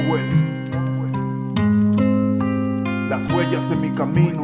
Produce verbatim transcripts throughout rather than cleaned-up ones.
Mowell, las huellas de mi camino,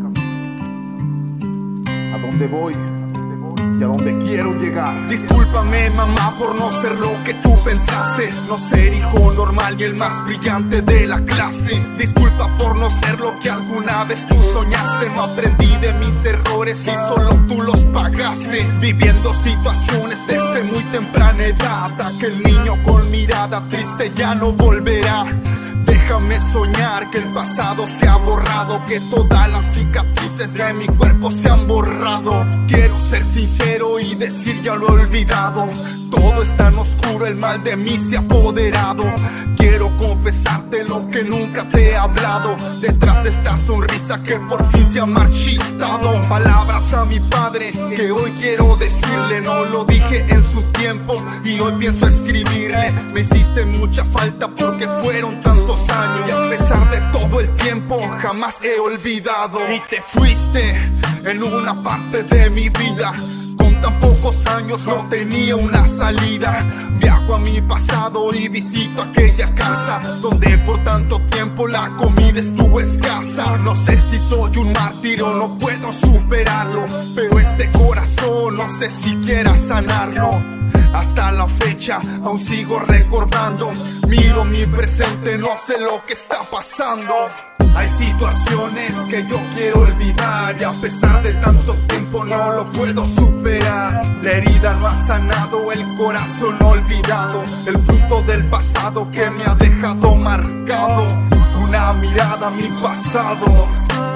a dónde voy y a dónde quiero llegar. Discúlpame, mamá, por no ser lo que tú pensaste, no ser hijo normal y el más brillante de la clase. Disculpa por no ser lo que alguna vez tú soñaste. No aprendí de mis errores y solo tú los pagaste, viviendo situaciones desde muy temprana edad. Aquel niño con mirada triste ya no volverá. Déjame soñar que el pasado se ha borrado, que todas las cicatrices de mi cuerpo se han borrado. Quiero ser sincero y decir ya lo he olvidado. Todo es tan oscuro, el mal de mí se ha apoderado. Quiero confesarte lo que nunca te he hablado, detrás de esta sonrisa que por fin se ha marchitado. Palabras a mi padre que hoy quiero decirle, no lo dije en su tiempo y hoy pienso escribirle. Me hiciste mucha falta porque fueron tantos años y a pesar de todo el tiempo jamás he olvidado. Y te fuiste en una parte de mi vida, con tan pocos años no tenía una salida. Viajo a mi pasado y visito aquella casa donde por tanto tiempo la comida estuvo escasa. No sé si soy un mártir o no puedo superarlo, pero este corazón no sé si quiera sanarlo. Hasta la fecha aún sigo recordando, miro mi presente, no sé lo que está pasando. Hay situaciones que yo quiero olvidar y a pesar de tanto tiempo no lo puedo superar. La herida no ha sanado, el corazón olvidado, el fruto del pasado que me ha dejado marcado. Una mirada a mi pasado,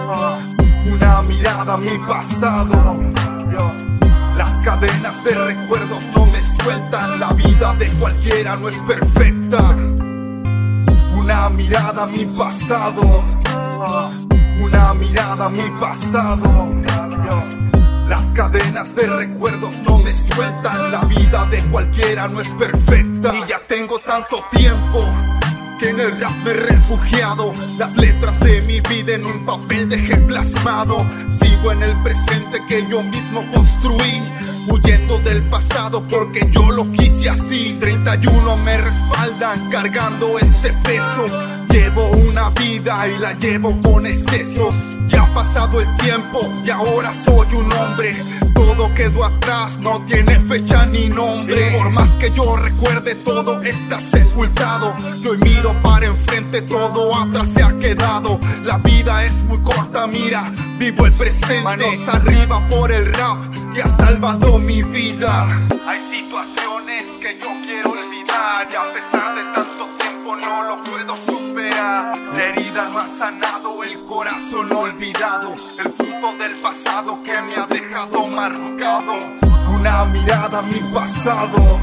una mirada a mi pasado. Las cadenas de recuerdos no me sueltan, la vida de cualquiera no es perfecta. Una mirada a mi pasado, una mirada a mi pasado. Las cadenas de recuerdos no me sueltan, la vida de cualquiera no es perfecta. Y ya tengo tanto tiempo que en el rap me he refugiado, las letras de mi vida en un papel dejé plasmado. Sigo en el presente que yo mismo construí, huyendo del pasado porque yo lo quise así. Treinta y uno me respaldan cargando este peso. Llevo una vida y la llevo con excesos. Ya ha pasado el tiempo y ahora soy un hombre. Todo quedó atrás, no tiene fecha ni nombre. Por más que yo recuerde, todo está sepultado. Yo miro para enfrente, todo atrás se ha quedado. La vida es muy corta, mira, vivo el presente. Manos arriba por el rap que ha salvado mi vida. Hay situaciones que yo quiero olvidar y a pesar de tanto tiempo no lo puedo superar. La herida no ha sanado, el corazón olvidado, el fruto del pasado que me ha dejado marcado. Una mirada a mi pasado,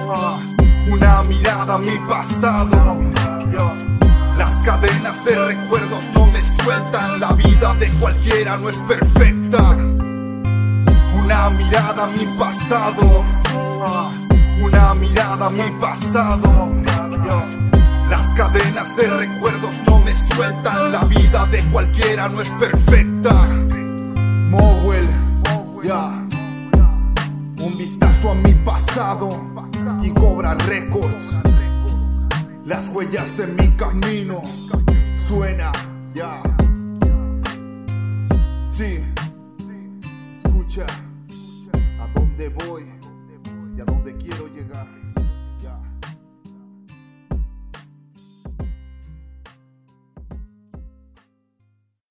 una mirada a mi pasado. Las cadenas de recuerdos no me sueltan, la vida de cualquiera no es perfecta. Una mirada a mi pasado, una mirada a mi pasado. Las cadenas de recuerdos no me sueltan, la vida de cualquiera no es perfecta. Mowell, ya, un vistazo a mi pasado, y Cobra Records. Las huellas de mi camino, suena, ya. Sí, escucha a dónde voy y a dónde quiero llegar.